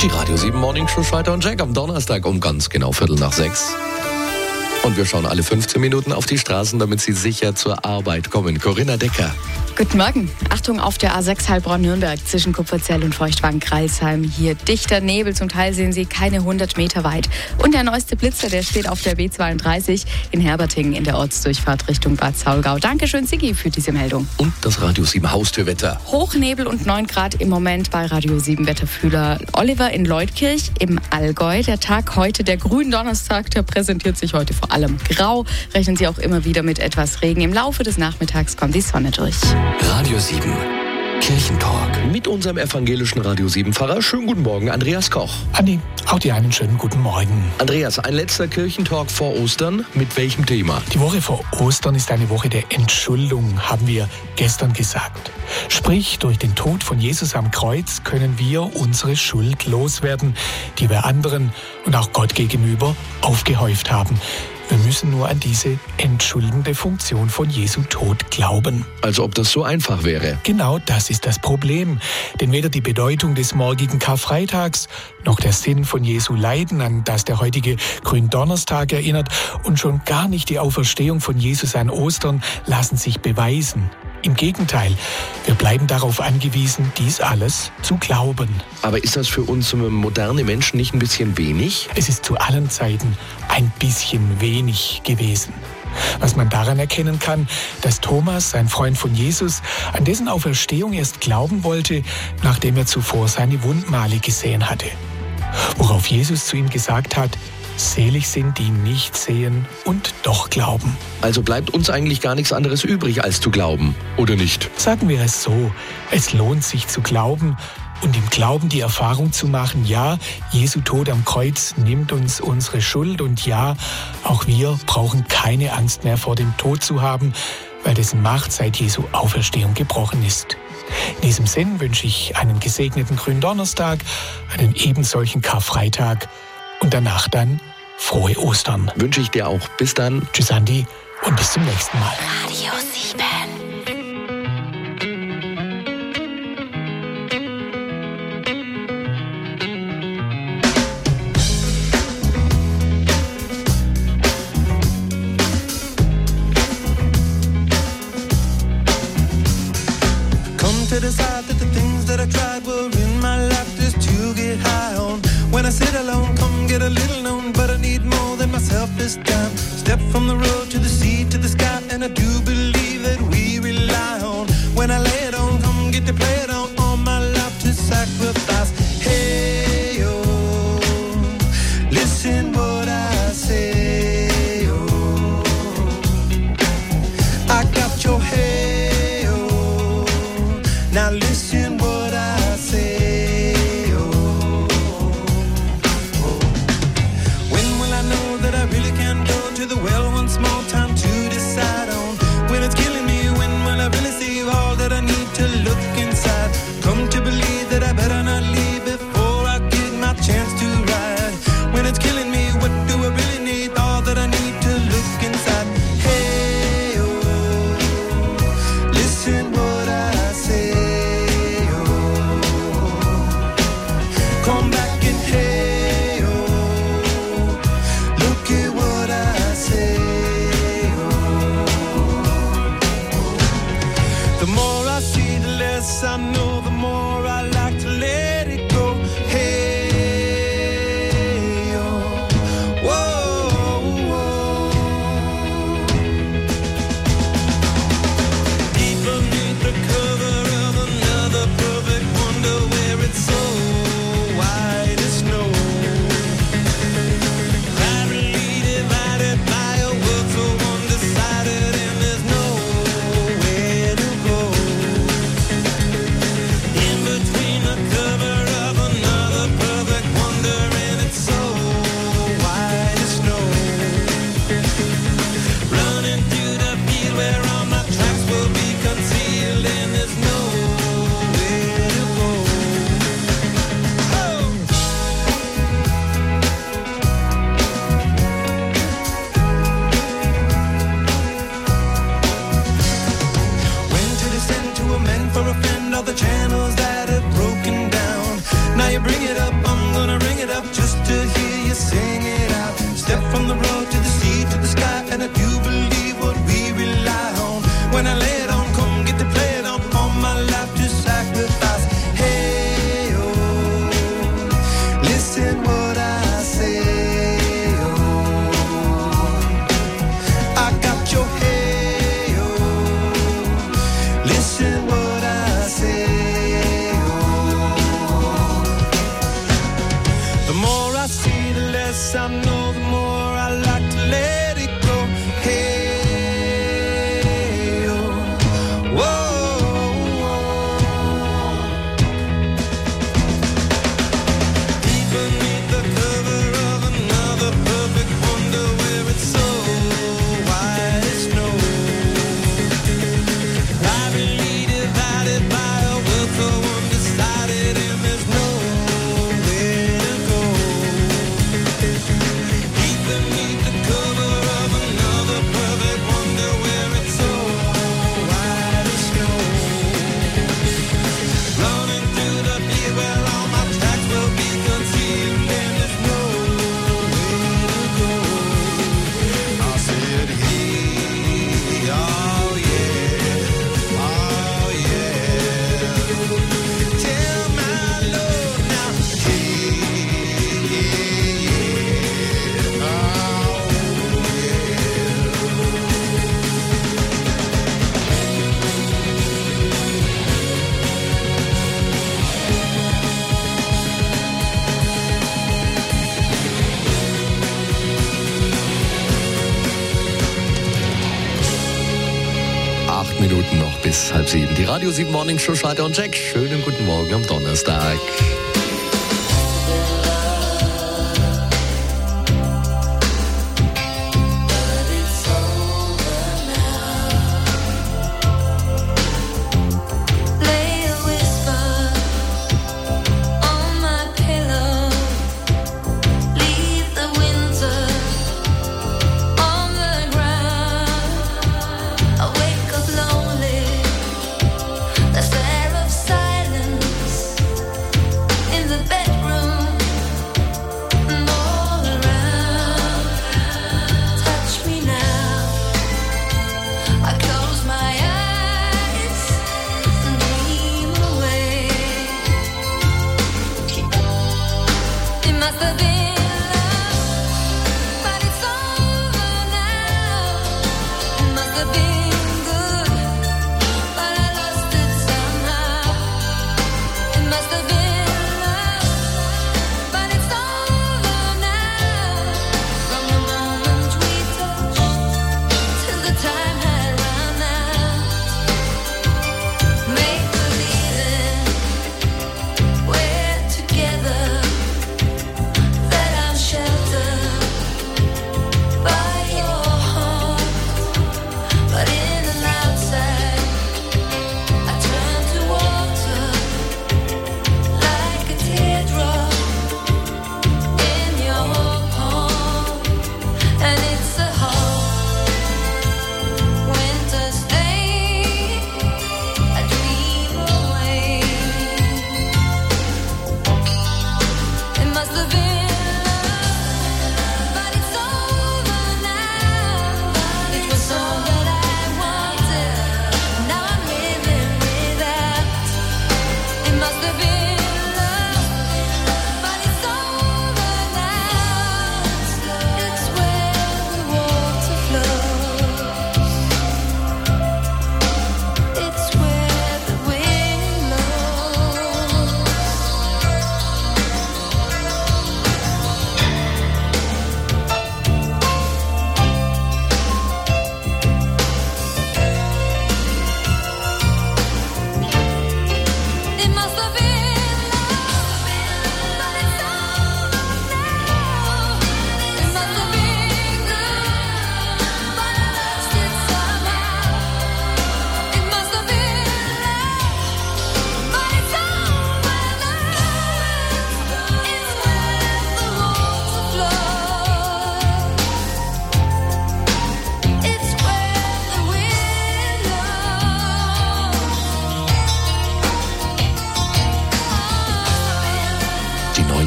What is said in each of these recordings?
Die Radio 7 Morning Show Schalter und Jack am Donnerstag um ganz genau 5:45. Und wir schauen alle 15 Minuten auf die Straßen, damit Sie sicher zur Arbeit kommen. Corinna Decker. Guten Morgen. Achtung auf der A6 Heilbronn-Nürnberg zwischen Kupferzell und Feuchtwagen-Kreilsheim. Hier dichter Nebel, zum Teil sehen Sie keine 100 Meter weit. Und der neueste Blitzer, der steht auf der B32 in Herberting in der Ortsdurchfahrt Richtung Bad Saulgau. Dankeschön, Sigi, für diese Meldung. Und das Radio 7 Haustürwetter. Hochnebel und 9 Grad im Moment bei Radio 7 Wetterfühler Oliver in Leutkirch im Allgäu. Der Tag heute, der Gründonnerstag, der präsentiert sich heute vor allem grau. Rechnen Sie auch immer wieder mit etwas Regen. Im Laufe des Nachmittags kommt die Sonne durch. Radio 7 Kirchentalk mit unserem evangelischen Radio 7 Pfarrer. Schönen guten Morgen, Andreas Koch. Andi, auch dir einen schönen guten Morgen. Andreas, ein letzter Kirchentalk vor Ostern. Mit welchem Thema? Die Woche vor Ostern ist eine Woche der Entschuldung, haben wir gestern gesagt. Sprich, durch den Tod von Jesus am Kreuz können wir unsere Schuld loswerden, die wir anderen und auch Gott gegenüber aufgehäuft haben. Wir müssen nur an diese entschuldende Funktion von Jesu Tod glauben. Als ob das so einfach wäre. Genau das ist das Problem. Denn weder die Bedeutung des morgigen Karfreitags noch der Sinn von Jesu Leiden, an das der heutige Gründonnerstag erinnert, und schon gar nicht die Auferstehung von Jesus an Ostern lassen sich beweisen. Im Gegenteil, wir bleiben darauf angewiesen, dies alles zu glauben. Aber ist das für uns moderne Menschen nicht ein bisschen wenig? Es ist zu allen Zeiten ein bisschen wenig gewesen. Was man daran erkennen kann, dass Thomas, ein Freund von Jesus, an dessen Auferstehung erst glauben wollte, nachdem er zuvor seine Wundmale gesehen hatte. Worauf Jesus zu ihm gesagt hat: Selig sind, die nicht sehen und doch glauben. Also bleibt uns eigentlich gar nichts anderes übrig, als zu glauben, oder nicht? Sagen wir es so, es lohnt sich zu glauben und im Glauben die Erfahrung zu machen, ja, Jesu Tod am Kreuz nimmt uns unsere Schuld und ja, auch wir brauchen keine Angst mehr vor dem Tod zu haben, weil dessen Macht seit Jesu Auferstehung gebrochen ist. In diesem Sinn wünsche ich einen gesegneten Gründonnerstag, einen ebensolchen Karfreitag und danach dann frohe Ostern. Wünsche ich dir auch. Bis dann. Tschüss, Andi, und bis zum nächsten Mal. Radio 7. To decide that the things that I tried were in my life just to get high on. When I sit alone, come get a little known, but I need more than myself this time. Step from the road to the sea to the sky, and I do believe that we rely on. When I lay it on, come get to play it on, all my life to sacrifice. Hey, oh, listen what I say, oh, I got your head. Now listen what I say, oh, oh. When will I know that I really can go to the well one small time to decide on? When it's killing me, when will I really see all that I need to look inside? Come to believe that I better not leave before I get my chance to ride. When it's killing me, what do I really need? All that I need to look inside. Hey, oh, listen what I say. I know the more I like to let it go. Hey, oh, whoa, whoa. Deep beneath the cover of another perfect wonder where it's so wide. I'm gonna ring it up just to hear you sing it out. Step from the road to the sea to the sky, and I do believe what we rely on. When I lay it on, come get to play it on. All my life to sacrifice. Hey, oh, listen what I say, oh. I got your hey, oh, listen what I say, oh. The more I see, the less I know, the more I like to let it go. Hey, oh, whoa, deep beneath the cover of another perfect wonder, where it's so white as snow, privately divided by a world so undecided, and there's nowhere to go. Deep beneath the cover of another perfect wonder, where it's so white as snow, running through the field where all my tracks will be concealed, and there's nowhere to go. I said, hey, oh yeah, oh yeah. Tell my Lord now, hey, yeah, yeah, oh yeah. 8 Minuten noch bis 6:30. Die Radio 7 Morning Show, Schalter und Jack. Schönen guten Morgen am Donnerstag. Lay a whisper on my pillow. Leave the winter on the ground. I wake up lonely. There's air of silence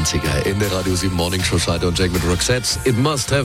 90er in der Radio 7 Morning Show Schalter und Jack mit Roxette. It must have